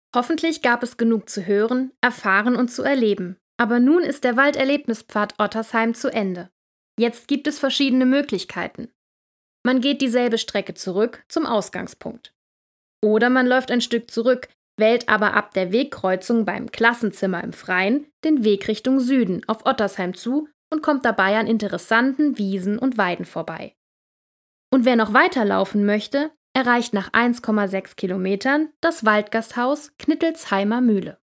Hoffentlich gab es genug zu hören, erfahren und zu erleben. Aber nun ist der Walderlebnispfad Ottersheim zu Ende. Jetzt gibt es verschiedene Möglichkeiten. Man geht dieselbe Strecke zurück zum Ausgangspunkt. Oder man läuft ein Stück zurück, wählt aber ab der Wegkreuzung beim Klassenzimmer im Freien den Weg Richtung Süden auf Ottersheim zu und kommt dabei an interessanten Wiesen und Weiden vorbei. Und wer noch weiterlaufen möchte, erreicht nach 1,6 Kilometern das Waldgasthaus Knittelsheimer Mühle.